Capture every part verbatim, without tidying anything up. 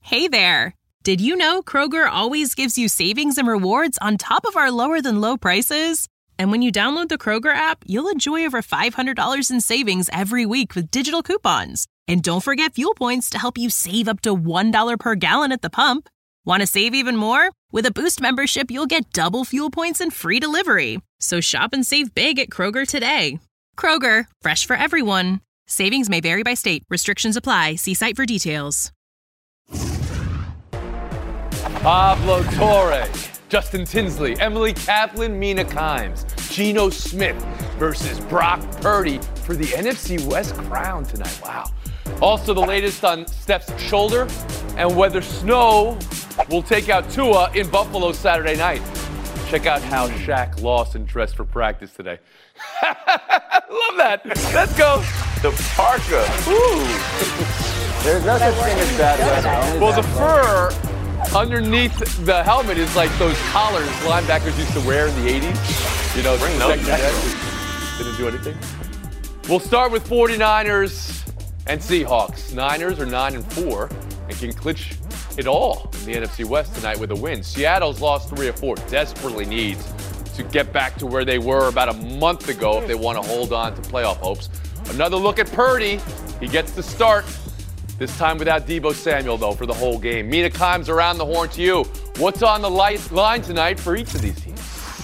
Hey there! Did you know Kroger always gives you savings and rewards on top of our lower-than-low prices? And when you download the Kroger app, you'll enjoy over five hundred dollars in savings every week with digital coupons. And don't forget fuel points to help you save up to one dollar per gallon at the pump. Want to save even more? With a Boost membership, you'll get double fuel points and free delivery. So shop and save big at Kroger today. Kroger, fresh for everyone. Savings may vary by state. Restrictions apply. See site for details. Pablo Torre, Justin Tinsley, Emily Kaplan, Mina Kimes, Geno Smith versus Brock Purdy for the N F C West crown tonight. Wow. Also the latest on Steph's shoulder and whether snow will take out Tua in Buffalo Saturday night. Check out how Shaq Lawson dressed for practice today. Love that. Let's go. The parka. Ooh. There's no such thing as bad weather. Well, the fur underneath the helmet is like those collars linebackers used to wear in the eighties. You know, Bring those back. Didn't do anything. We'll start with 49ers and Seahawks. Niners are nine and four and can clinch it all in the N F C West tonight with a win. Seattle's lost three or four, desperately needs to get back to where they were about a month ago if they want to hold on to playoff hopes. Another look at Purdy. He gets the start. This time without Deebo Samuel, though, for the whole game. Mina Kimes around the horn to you. What's on the light line tonight for each of these teams?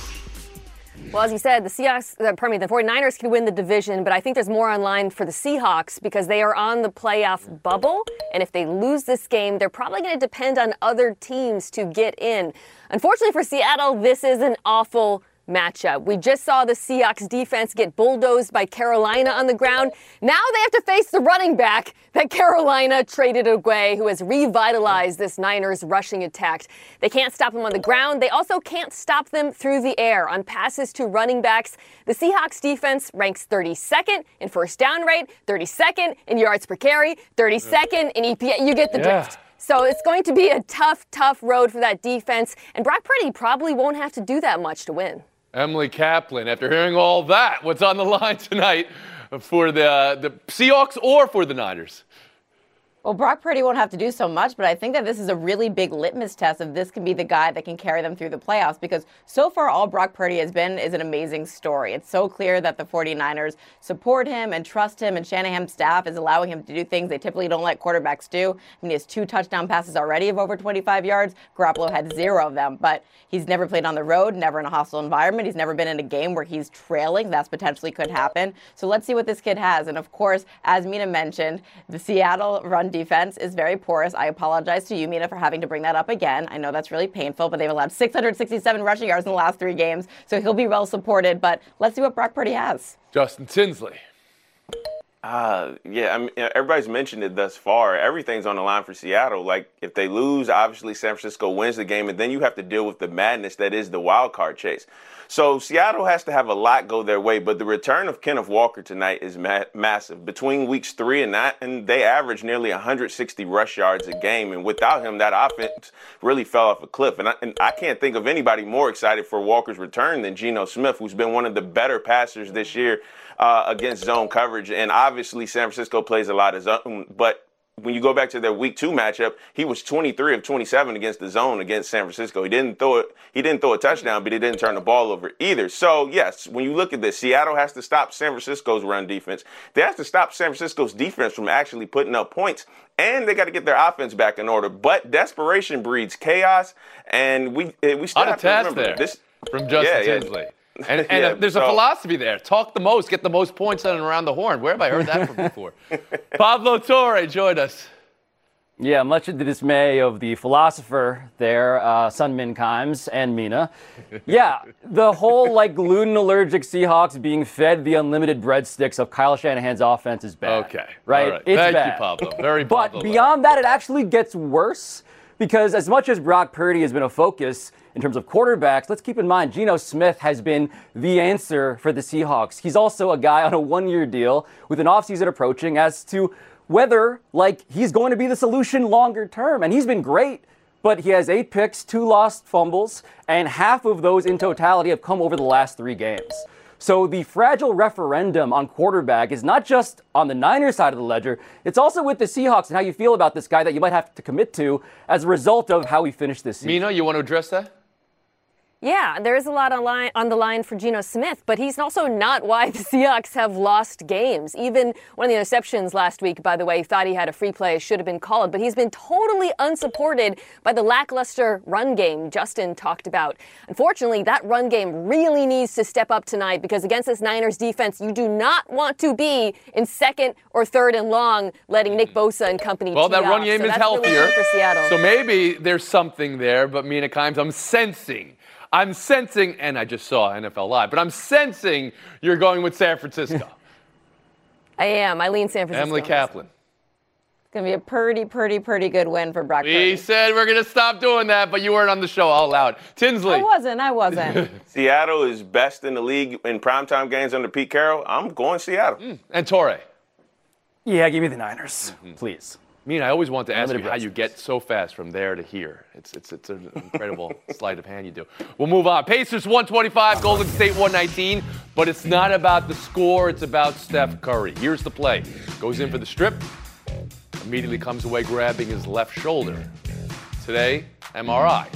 Well, as you said, the Seahawks, uh, pardon me, the 49ers can win the division, but I think there's more on line for the Seahawks because they are on the playoff bubble. And if they lose this game, they're probably going to depend on other teams to get in. Unfortunately for Seattle, this is an awful matchup. We just saw the Seahawks defense get bulldozed by Carolina on the ground. Now they have to face the running back that Carolina traded away, who has revitalized this Niners rushing attack. They can't stop them on the ground. They also can't stop them through the air on passes to running backs. The Seahawks defense ranks thirty-second in first down rate, thirty-second in yards per carry, thirty-second in E P A. You get the Yeah. drift. So it's going to be a tough, tough road for that defense. And Brock Purdy probably won't have to do that much to win. Emily Kaplan, after hearing all that, what's on the line tonight for the uh, the Seahawks or for the Niners? Well, Brock Purdy won't have to do so much, but I think that this is a really big litmus test if this can be the guy that can carry them through the playoffs, because so far all Brock Purdy has been is an amazing story. It's so clear that the 49ers support him and trust him, and Shanahan's staff is allowing him to do things they typically don't let quarterbacks do. I mean, he has two touchdown passes already of over twenty-five yards. Garoppolo had zero of them, but he's never played on the road, never in a hostile environment. He's never been in a game where he's trailing. That's potentially could happen. So let's see what this kid has. And of course, as Mina mentioned, the Seattle run defense is very porous. I apologize to you, Mina, for having to bring that up again. I know that's really painful, but they've allowed six hundred sixty-seven rushing yards in the last three games, so he'll be well supported. But let's see what Brock Purdy has. Justin Tinsley. Uh, yeah, I mean, everybody's mentioned it thus far. Everything's on the line for Seattle. Like, if they lose, obviously San Francisco wins the game, and then you have to deal with the madness that is the wild card chase. So Seattle has to have a lot go their way, but the return of Kenneth Walker tonight is ma- massive. Between weeks three and that, and they average nearly one hundred sixty rush yards a game, and without him, that offense really fell off a cliff. And I, and I can't think of anybody more excited for Walker's return than Geno Smith, who's been one of the better passers this year uh, against zone coverage. And obviously, San Francisco plays a lot of zone, but when you go back to their week two matchup, he was twenty-three of twenty-seven against the zone against San Francisco. He didn't throw it. He didn't throw a touchdown, but he didn't turn the ball over either. So yes, when you look at this, Seattle has to stop San Francisco's run defense. They have to stop San Francisco's defense from actually putting up points, and they got to get their offense back in order. But desperation breeds chaos, and we we still On a have to task remember there this from Justin yeah, Tinsley. Yeah. And, and yeah, uh, there's so, a philosophy there. Talk the most, get the most points on and around the horn. Where have I heard that from before? Pablo Torre joined us. Yeah, much to the dismay of the philosopher there, uh, Sun Min Kimes and Mina. Yeah, the whole like gluten-allergic Seahawks being fed the unlimited breadsticks of Kyle Shanahan's offense is bad. Okay. Right? All right. It's Thank bad. you, Pablo. Very But Pablo. beyond that, it actually gets worse because as much as Brock Purdy has been a focus in terms of quarterbacks, let's keep in mind Geno Smith has been the answer for the Seahawks. He's also a guy on a one-year deal with an offseason approaching as to whether, like, he's going to be the solution longer term. And he's been great, but he has eight picks, two lost fumbles, and half of those in totality have come over the last three games. So the fragile referendum on quarterback is not just on the Niners side of the ledger, it's also with the Seahawks and how you feel about this guy that you might have to commit to as a result of how he finished this season. Mina, you want to address that? Yeah, there is a lot on, line, on the line for Geno Smith, but he's also not why the Seahawks have lost games. Even one of the interceptions last week, by the way, thought he had a free play, should have been called, but he's been totally unsupported by the lackluster run game Justin talked about. Unfortunately, that run game really needs to step up tonight because against this Niners defense, you do not want to be in second or third and long, letting Nick Bosa and company Well, that run off. game so is that's healthier, really good for Seattle. so maybe there's something there, but Mina Kimes, I'm sensing I'm sensing, and I just saw N F L Live, but I'm sensing you're going with San Francisco. I am. I lean San Francisco. Emily Kaplan. It's going to be a pretty, pretty, pretty good win for Brock Purdy. We said we're going to stop doing that, but you weren't on the show all loud. Tinsley. I wasn't. I wasn't. Seattle is best in the league in primetime games under Pete Carroll. I'm going Seattle. Mm. And Torre. Yeah, give me the Niners, mm-hmm. please. I mean, I always want to ask Limited you how you presence. get so fast from there to here. It's it's it's an incredible sleight of hand you do. We'll move on. Pacers one twenty-five, Golden State one nineteen. But it's not about the score. It's about Steph Curry. Here's the play. Goes in for the strip. Immediately comes away grabbing his left shoulder. Today, M R I.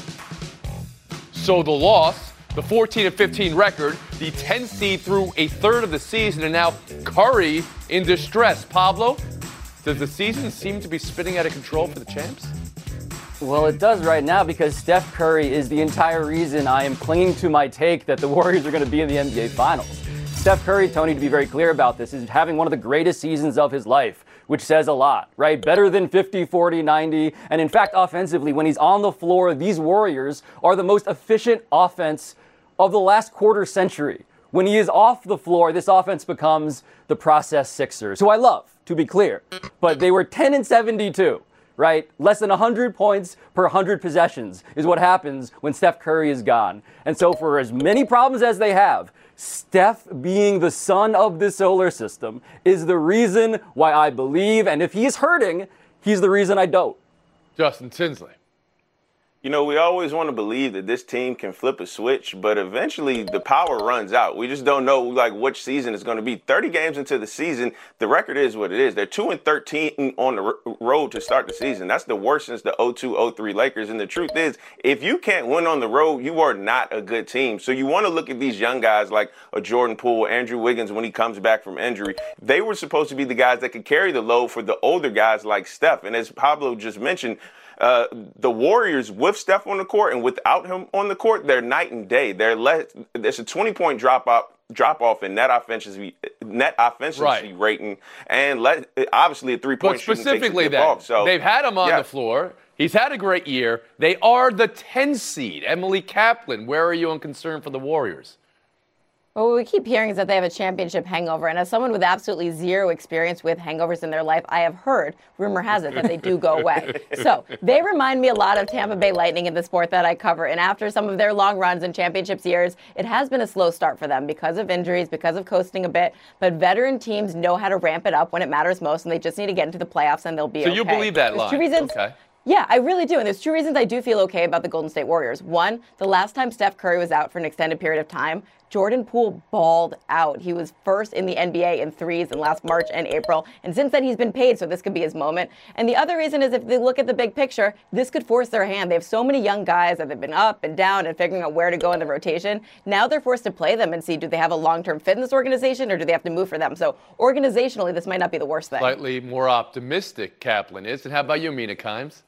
So the loss, the fourteen and fifteen record, the ten seed through a third of the season, and now Curry in distress. Pablo? Does the season seem to be spinning out of control for the champs? Well, it does right now because Steph Curry is the entire reason I am clinging to my take that the Warriors are going to be in the N B A Finals. Steph Curry, Tony, to be very clear about this, is having one of the greatest seasons of his life, which says a lot, right? Better than fifty, forty, ninety. And in fact, offensively, when he's on the floor, these Warriors are the most efficient offense of the last quarter century. When he is off the floor, this offense becomes the process Sixers, who I love, to be clear. But they were ten and seventy-two, right? Less than one hundred points per one hundred possessions is what happens when Steph Curry is gone. And so for as many problems as they have, Steph being the sun of the solar system is the reason why I believe, and if he's hurting, he's the reason I don't. Justin Tinsley. You know, we always want to believe that this team can flip a switch, but eventually the power runs out. We just don't know, like, which season it's going to be. thirty games into the season, the record is what it is. They're two and thirteen on the r- road to start the season. That's the worst since the oh two oh three Lakers. And the truth is, if you can't win on the road, you are not a good team. So you want to look at these young guys like a Jordan Poole, Andrew Wiggins when he comes back from injury. They were supposed to be the guys that could carry the load for the older guys like Steph. And as Pablo just mentioned, Uh, the Warriors with Steph on the court and without him on the court, they're night and day. They're less. There's a twenty-point drop off, drop off in net offensive net offensive right. rating, and let, obviously a three-point But shooting specifically, takes a then off. So they've had him on yeah. the floor. He's had a great year. They are the ten seed. Emily Kaplan, where are you on concern for the Warriors? Well, what we keep hearing is that they have a championship hangover. And as someone with absolutely zero experience with hangovers in their life, I have heard, rumor has it, that they do go away. So they remind me a lot of Tampa Bay Lightning in the sport that I cover. And after some of their long runs and championships years, it has been a slow start for them because of injuries, because of coasting a bit. But veteran teams know how to ramp it up when it matters most, and they just need to get into the playoffs and they'll be So okay. you believe that There's line? two reasons. Okay. Yeah, I really do. And there's two reasons I do feel okay about the Golden State Warriors. One, the last time Steph Curry was out for an extended period of time, Jordan Poole balled out. He was first in the N B A in threes in last March and April. And since then, he's been paid, so this could be his moment. And the other reason is if they look at the big picture, this could force their hand. They have so many young guys that have been up and down and figuring out where to go in the rotation. Now they're forced to play them and see, do they have a long-term fit in this organization or do they have to move for them? So organizationally, this might not be the worst thing. Slightly more optimistic Kaplan is. And how about you, Mina Kimes?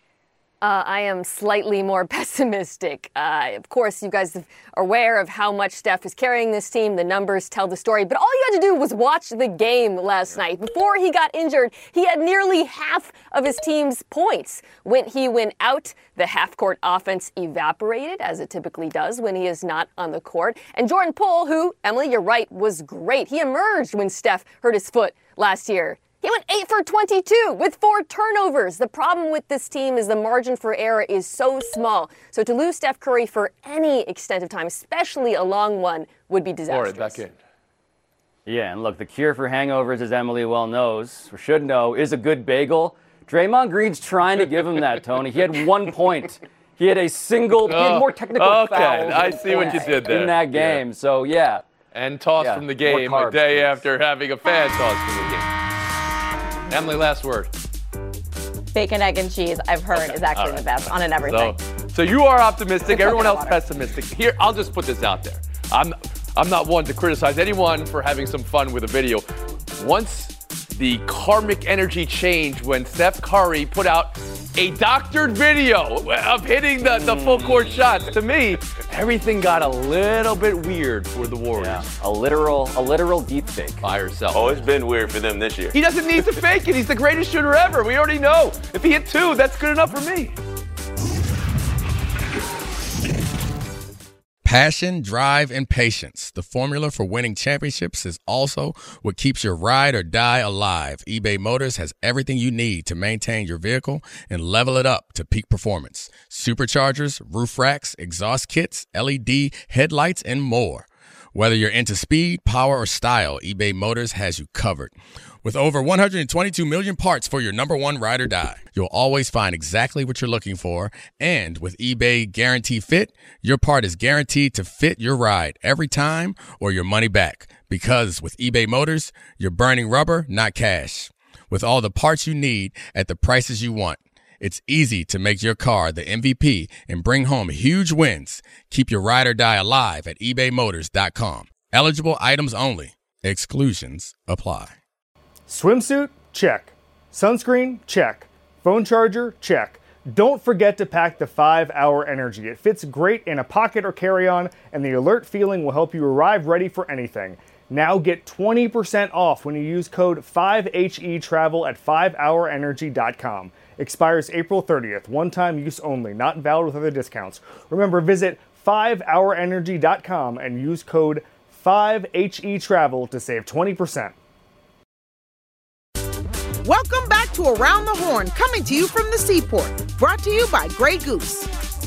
Uh, I am slightly more pessimistic. Uh, of course, you guys are aware of how much Steph is carrying this team. The numbers tell the story. But all you had to do was watch the game last night. Before he got injured, he had nearly half of his team's points. When he went out, the half-court offense evaporated, as it typically does when he is not on the court. And Jordan Poole, who, Emily, you're right, was great. He emerged when Steph hurt his foot last year. He went eight for twenty-two with four turnovers. The problem with this team is the margin for error is so small. So to lose Steph Curry for any extent of time, especially a long one, would be disastrous. All right, back in. Yeah, and look, the cure for hangovers, as Emily well knows, or should know, is a good bagel. Draymond Green's trying to give him that, Tony. He had one point. He had a single, he had more technical okay, fouls I see what you did there. in that game. Yeah. So, yeah, And tossed Yeah, from the more game carbs, a day please. after having a fan tossed from the game. Emily, last word. Bacon, egg, and cheese, I've heard, Okay. is actually All the right. best on an everything. So, so you are optimistic. It's Everyone else coconut water. pessimistic. Here, I'll just put this out there. I'm, I'm not one to criticize anyone for having some fun with a video. Once the karmic energy changed when Steph Curry put out a doctored video of hitting the, the full court shots, to me, everything got a little bit weird for the Warriors. Yeah, a literal, a literal deep fake. By herself. Oh, it's been weird for them this year. He doesn't need to fake it. He's the greatest shooter ever. We already know. If he hit two, that's good enough for me. Passion, drive, and patience. The formula for winning championships is also what keeps your ride or die alive. eBay Motors has everything you need to maintain your vehicle and level it up to peak performance. Superchargers, roof racks, exhaust kits, L E D headlights, and more. Whether you're into speed, power, or style, eBay Motors has you covered. With over one hundred twenty-two million parts for your number one ride or die, you'll always find exactly what you're looking for. And with eBay Guarantee Fit, your part is guaranteed to fit your ride every time or your money back. Because with eBay Motors, you're burning rubber, not cash. With all the parts you need at the prices you want, it's easy to make your car the M V P and bring home huge wins. Keep your ride or die alive at ebay motors dot com. Eligible items only. Exclusions apply. Swimsuit? Check. Sunscreen? Check. Phone charger? Check. Don't forget to pack the five hour Energy. It fits great in a pocket or carry-on, and the alert feeling will help you arrive ready for anything. Now get twenty percent off when you use code five H E travel at five hour energy dot com. Expires April thirtieth. One-time use only. Not valid with other discounts. Remember, visit five hour energy dot com and use code five H E travel to save twenty percent. Welcome back to Around the Horn, coming to you from the Seaport. Brought to you by Grey Goose.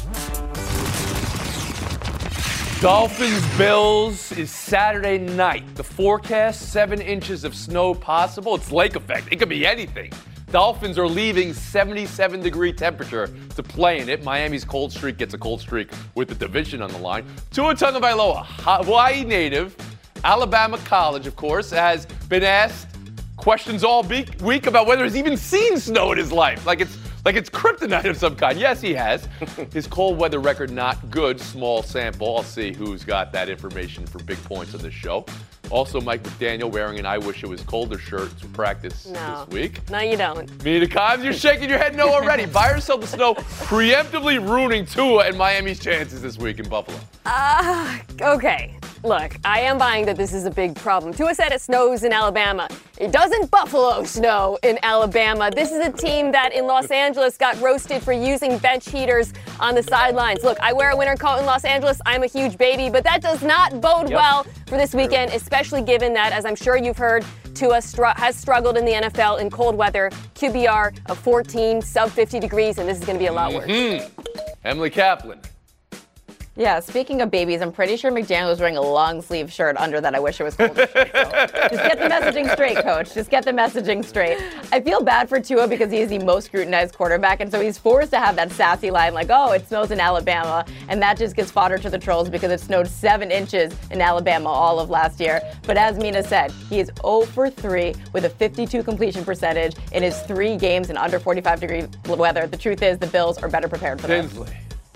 Dolphins Bills is Saturday night. The forecast, seven inches of snow possible. It's lake effect. It could be anything. Dolphins are leaving seventy-seven degree temperature to play in it. Miami's cold streak gets a cold streak with the division on the line. Tua Tagovailoa, Hawaii native, Alabama College, of course, has been asked questions all week about whether he's even seen snow in his life. Like it's like it's kryptonite of some kind. Yes, he has. His cold weather record not good. Small sample. I'll see who's got that information for big points on this show. Also, Mike McDaniel wearing an I wish it was colder shirt to practice No. this week. No, you don't. Mina Kimes, you're shaking your head no already. Buy yourself the snow, preemptively ruining Tua and Miami's chances this week in Buffalo. Uh, okay. Look, I am buying that this is a big problem. Tua said it snows in Alabama. It doesn't Buffalo snow in Alabama. This is a team that in Los Angeles got roasted for using bench heaters on the sidelines. Look, I wear a winter coat in Los Angeles. I'm a huge baby, but that does not bode Yep. well for this weekend, especially given that, as I'm sure you've heard, Tua str- has struggled in the N F L in cold weather. Q B R of fourteen, sub fifty degrees, and this is going to be a lot worse. Mm-hmm. Emily Kaplan. Yeah, speaking of babies, I'm pretty sure McDaniel was wearing a long sleeve shirt under that I wish it was colder shirt. So just get the messaging straight, coach. Just get the messaging straight. I feel bad for Tua because he is the most scrutinized quarterback, and so he's forced to have that sassy line like, oh, it snows in Alabama, and that just gets fodder to the trolls because it snowed seven inches in Alabama all of last year. But as Mina said, he is zero for three with a fifty-two completion percentage in his three games in under forty-five degree weather. The truth is the Bills are better prepared for this. Tinsley.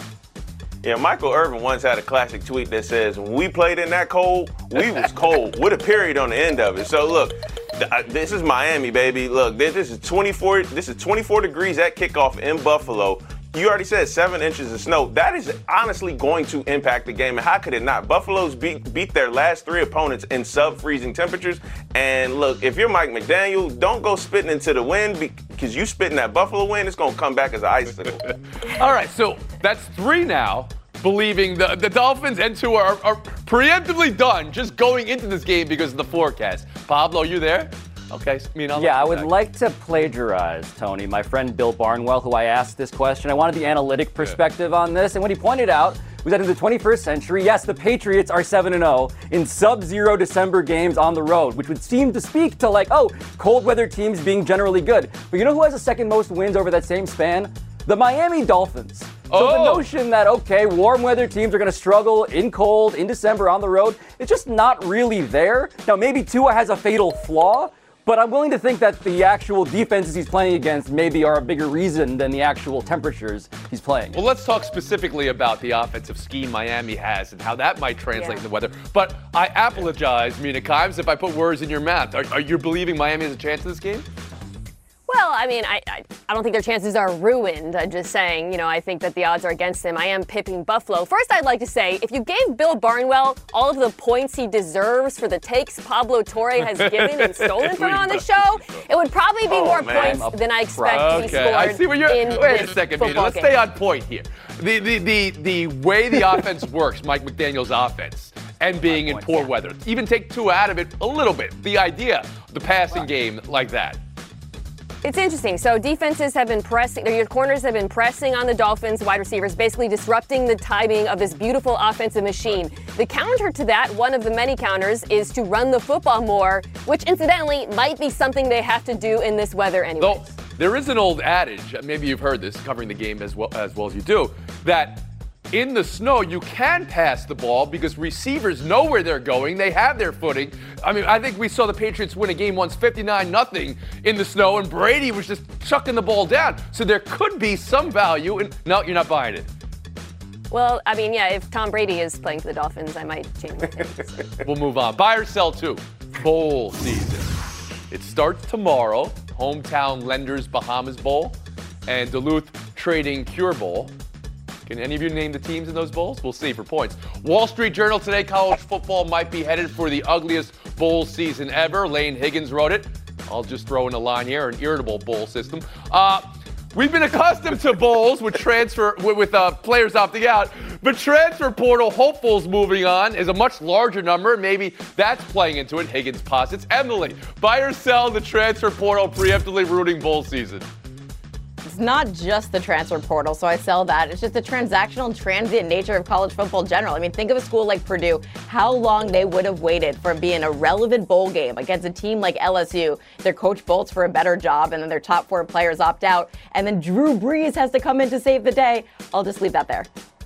Yeah, Michael Irvin once had a classic tweet that says, when we played in that cold, we was cold, with a period on the end of it. So look, th- uh, this is Miami, baby. Look, this, this is twenty-four. This is twenty-four degrees at kickoff in Buffalo. You already said seven inches of snow. That is honestly going to impact the game, and how could it not? Buffalo's beat beat their last three opponents in sub-freezing temperatures. And look, if you're Mike McDaniel, don't go spitting into the wind because you spitting that Buffalo wind, it's going to come back as an icicle. All right, so that's three now, believing the, the Dolphins and Tua are, are preemptively done just going into this game because of the forecast. Pablo, you there? Okay, I mean, I'll Yeah, I let you would back. like to plagiarize, Tony, my friend Bill Barnwell, who I asked this question. I wanted the analytic perspective on this, and what he pointed out was that in the twenty-first century, yes, the Patriots are seven and oh in sub-zero December games on the road, which would seem to speak to, like, oh, cold weather teams being generally good. But you know who has the second most wins over that same span? The Miami Dolphins. So Oh. the notion that, okay, warm weather teams are going to struggle in cold, in December on the road, it's just not really there. Now, maybe Tua has a fatal flaw, but I'm willing to think that the actual defenses he's playing against maybe are a bigger reason than the actual temperatures he's playing. Well, let's talk specifically about the offensive scheme Miami has and how that might translate Yeah. in the weather. But I apologize, Mina Kimes, if I put words in your mouth. Are, are you believing Miami has a chance in this game? Well, I mean, I, I I don't think their chances are ruined. I'm just saying, you know, I think that the odds are against them. I am pipping Buffalo. First, I'd like to say, if you gave Bill Barnwell all of the points he deserves for the takes Pablo Torre has given and stolen from him on the show, it would probably be Oh, more man. points than I expect to be Okay, scored I see what you're. in Wait a this second, Mina. football Let's game. stay on point here. The the the the way the offense works, Mike McDaniel's offense, and being in poor weather. Even take Tua out of it a little bit. The idea, of the passing game like that. It's interesting. So defenses have been pressing, your corners have been pressing on the Dolphins wide receivers, basically disrupting the timing of this beautiful offensive machine. The counter to that, one of the many counters, is to run the football more, which incidentally might be something they have to do in this weather anyway. Though there is an old adage, maybe you've heard this, covering the game as well as well as you do, that in the snow, you can pass the ball because receivers know where they're going. They have their footing. I mean, I think we saw the Patriots win a game once fifty-nine nothing in the snow, and Brady was just chucking the ball down. So there could be some value. In, no, you're not buying it. Well, I mean, yeah, if Tom Brady is playing for the Dolphins, I might change my opinion. We'll move on. Buy or sell two. Bowl season. It starts tomorrow. Hometown Lenders Bahamas Bowl and Duluth Trading Cure Bowl. Can any of you name the teams in those bowls? We'll see for points. Wall Street Journal today, college football might be headed for the ugliest bowl season ever. Lane Higgins wrote it. I'll just throw in a line here, an irritable bowl system. Uh, we've been accustomed to bowls with transfer with, with uh, players opting out, but transfer portal hopefuls moving on is a much larger number. Maybe that's playing into it. Higgins posits. Emily, buy or sell the transfer portal preemptively ruining bowl season? It's not just the transfer portal, so I sell that. It's just the transactional and transient nature of college football in general. I mean, think of a school like Purdue, how long they would have waited for being a relevant bowl game against a team like L S U. Their coach bolts for a better job, and then their top four players opt out, and then Drew Brees has to come in to save the day. I'll just leave that there.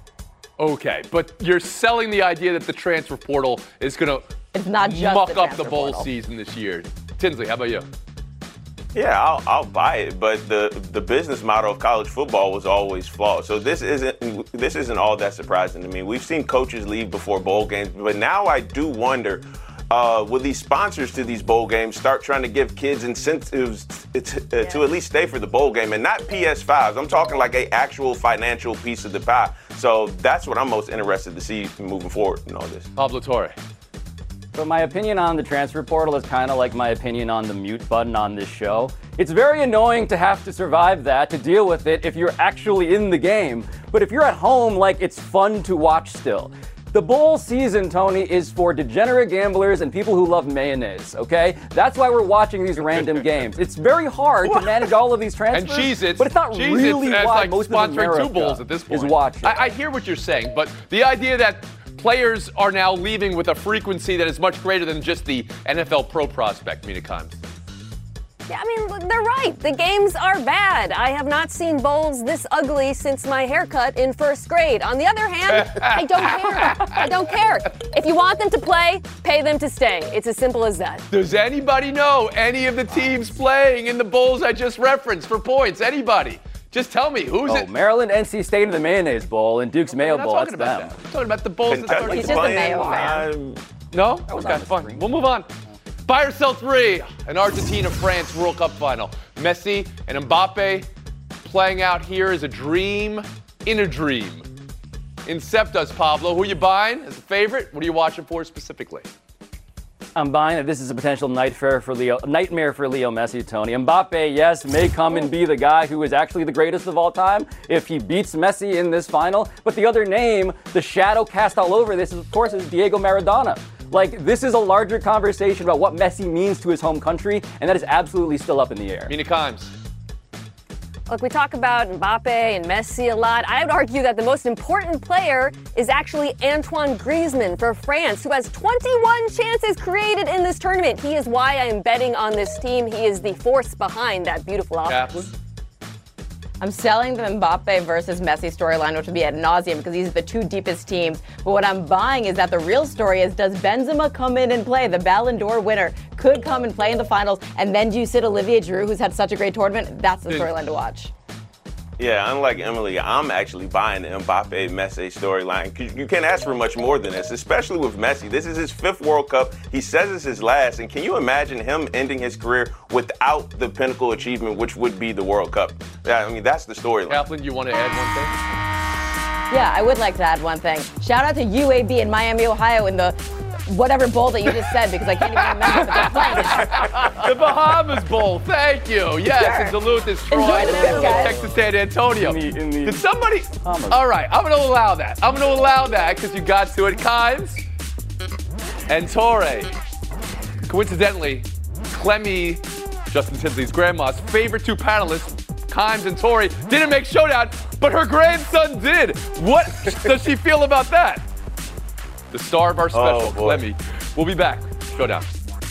Okay, but you're selling the idea that the transfer portal is going It's not to just muck the up the transfer bowl portal. season this year. Tinsley, how about you? Yeah, I'll, I'll buy it, but the the business model of college football was always flawed. So this isn't this isn't all that surprising to me. We've seen coaches leave before bowl games, but now I do wonder, uh, will these sponsors to these bowl games start trying to give kids incentives to, uh, to at least stay for the bowl game and not P S fives? I'm talking like a actual financial piece of the pie. So that's what I'm most interested to see moving forward in all this. Pablo Torre. So my opinion on the transfer portal is kind of like my opinion on the mute button on this show. It's very annoying to have to survive that, to deal with it if you're actually in the game. But if you're at home, like, it's fun to watch still. The bowl season, Tony, is for degenerate gamblers and people who love mayonnaise, okay? That's why we're watching these random games. It's very hard to manage all of these transfers, And Cheez-Its, but it's not Cheez-Its really as, why like, most of sponsoring America two bowls at this point. is watching. I, I hear what you're saying, but the idea that players are now leaving with a frequency that is much greater than just the N F L pro prospect, Mina Kimes. Yeah, I mean, they're right. The games are bad. I have not seen bowls this ugly since my haircut in first grade. On the other hand, I don't care. I don't care. If you want them to play, pay them to stay. It's as simple as that. Does anybody know any of the teams playing in the bowls I just referenced for points? Anybody? Just tell me, who's Oh, it? Maryland, N C State in the Mayonnaise Bowl, and Duke's Mayo We're not Bowl. talking That's about them. that. We're talking about the bowls that started. He's just a Mayo fan. Um, No? was Okay, on the fine. screen. We'll move on. Buy or sell three, an Argentina-France World Cup final. Messi and Mbappe playing out here as a dream in a dream. Incept us, Pablo. Who are you buying as a favorite? What are you watching for specifically? I'm buying that this is a potential nightmare for Leo, nightmare for Leo Messi, Tony. Mbappe, yes, may come and be the guy who is actually the greatest of all time if he beats Messi in this final. But the other name, the shadow cast all over this, is, of course, is Diego Maradona. Like, this is a larger conversation about what Messi means to his home country, and that is absolutely still up in the air. Mina Kimes. Look, we talk about Mbappe and Messi a lot. I would argue that the most important player is actually Antoine Griezmann for France, who has twenty-one chances created in this tournament. He is why I am betting on this team. He is the force behind that beautiful offense. Kaplan. I'm selling the Mbappe versus Messi storyline, which would be ad nauseum because these are the two deepest teams. But what I'm buying is that the real story is, does Benzema come in and play? The Ballon d'Or winner could come and play in the finals, and then do you sit Olivier Giroud, who's had such a great tournament? That's the storyline to watch. Yeah, unlike Emily, I'm actually buying the Mbappe-Messi storyline. You can't ask for much more than this, especially with Messi. This is his fifth World Cup. He says it's his last. And can you imagine him ending his career without the pinnacle achievement, which would be the World Cup? Yeah, I mean, that's the storyline. Kaplan, you want to add one thing? Yeah, I would like to add one thing. Shout out to U A B in Miami, Ohio in the whatever bowl that you just said, because I can't even remember, but they're playing. The Bahamas Bowl, thank you. Yes, Sure. in Duluth, it's Troy, Enjoy the trip, guys. Texas, San Antonio. In the- in the Did somebody? Bahamas. All right, I'm going to allow that. I'm going to allow that because you got to it. Kimes and Torre. Coincidentally, Clemmy, Justin Tinsley's grandma's favorite two panelists, Kimes and Torre, didn't make Showdown, but her grandson did. What does she feel about that? The star of our special, Oh, boy. Clemmy. We'll be back. Showdown.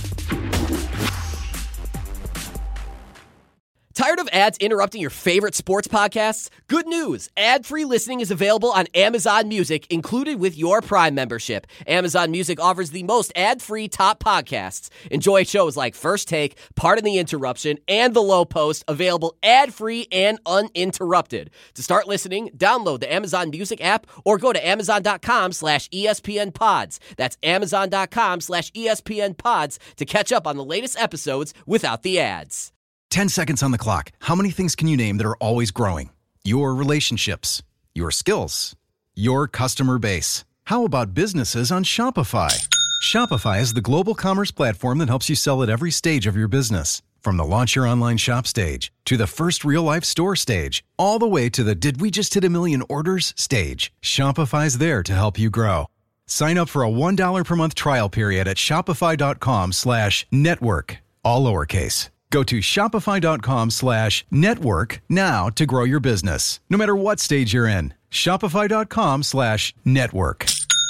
Tired of ads interrupting your favorite sports podcasts? Good news. Ad-free listening is available on Amazon Music, included with your Prime membership. Amazon Music offers the most ad-free top podcasts. Enjoy shows like First Take, Pardon the Interruption, and The Low Post, available ad-free and uninterrupted. To start listening, download the Amazon Music app or go to amazon.com slash ESPN pods. That's amazon.com slash ESPN pods to catch up on the latest episodes without the ads. ten seconds on the clock. How many things can you name that are always growing? Your relationships, your skills, your customer base. How about businesses on Shopify? Shopify is the global commerce platform that helps you sell at every stage of your business. From the launch your online shop stage to the first real life store stage, all the way to the did we just hit a million orders stage. Shopify's there to help you grow. Sign up for a one dollar per month trial period at shopify.com slash network, all lowercase. Go to shopify.com slash network now to grow your business, no matter what stage you're in. Shopify.com slash network.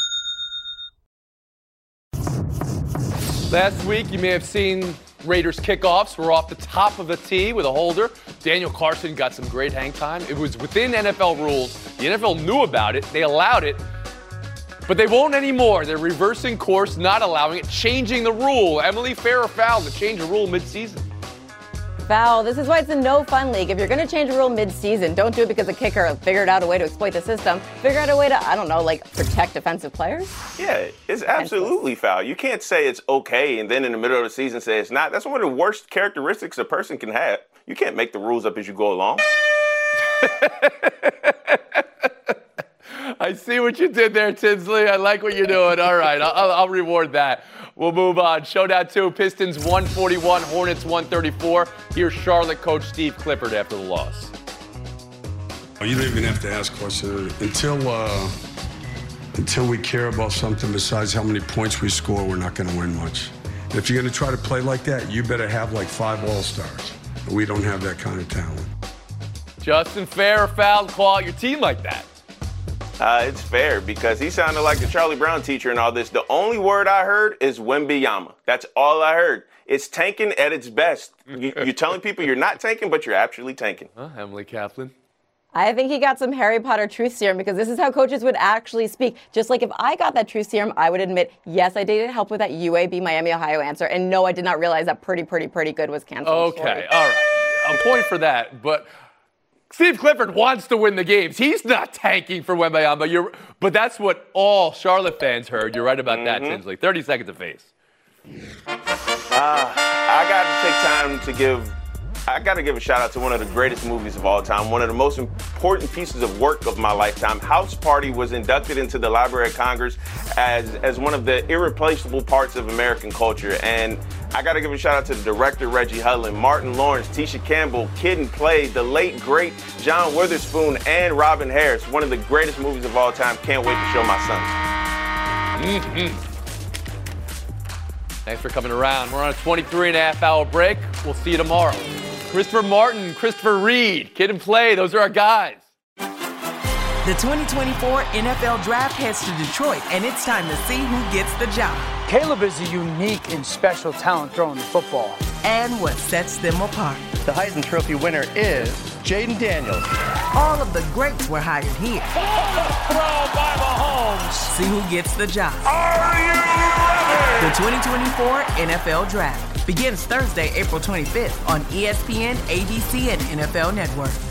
Last week, you may have seen Raiders kickoffs were off the top of the tee with a holder. Daniel Carson got some great hang time. It was within N F L rules. The N F L knew about it. They allowed it. But they won't anymore. They're reversing course, not allowing it, changing the rule. Emily, fair or foul to change a rule mid-season? Foul. This is why it's a no-fun league. If you're going to change a rule mid-season, don't do it because the kicker figured out a way to exploit the system. Figure out a way to, I don't know, like protect defensive players. Yeah, it's absolutely foul. You can't say it's okay and then in the middle of the season say it's not. That's one of the worst characteristics a person can have. You can't make the rules up as you go along. I see what you did there, Tinsley. I like what you're doing. All right, I'll, I'll reward that. We'll move on. Showdown two, Pistons one forty-one, Hornets one thirty-four. Here's Charlotte coach Steve Clifford after the loss. You don't even have to ask questions. Until, uh, until we care about something besides how many points we score, we're not going to win much. If you're going to try to play like that, you better have like five all-stars. We don't have that kind of talent. Justin, fair or foul to call out your team like that? Uh, it's fair because he sounded like the Charlie Brown teacher and all this. The only word I heard is Wembanyama. That's all I heard. It's tanking at its best. You, you're telling people you're not tanking, but you're actually tanking. Huh, Emily Kaplan? I think he got some Harry Potter truth serum because this is how coaches would actually speak. Just like if I got that truth serum, I would admit, yes, I did help with that U A B Miami, Ohio answer. And no, I did not realize that pretty, pretty, pretty good was canceled. Okay, all right. A point for that. But Steve Clifford wants to win the games. He's not tanking for Wembanyama. You're, but that's what all Charlotte fans heard. You're right about mm-hmm. that, Tinsley. thirty seconds of face. Uh, I got to take time to give I got to give a shout out to one of the greatest movies of all time, one of the most important pieces of work of my lifetime. House Party was inducted into the Library of Congress as, as one of the irreplaceable parts of American culture. And I got to give a shout out to the director, Reggie Hudlin, Martin Lawrence, Tisha Campbell, Kid and Play, the late, great John Witherspoon, and Robin Harris. One of the greatest movies of all time. Can't wait to show my sons. Mm-hmm. Thanks for coming around. We're on a twenty-three and a half hour break. We'll see you tomorrow. Christopher Martin, Christopher Reed, Kid and Play, those are our guys. The twenty twenty-four N F L Draft heads to Detroit, and it's time to see who gets the job. Caleb is a unique and special talent throwing the football. And what sets them apart. The Heisman Trophy winner is Jaden Daniels. All of the greats were hired here. Throw by Mahomes. See who gets the job. Are you ready? The twenty twenty-four N F L Draft begins Thursday, April twenty-fifth on E S P N, A B C, and N F L Network.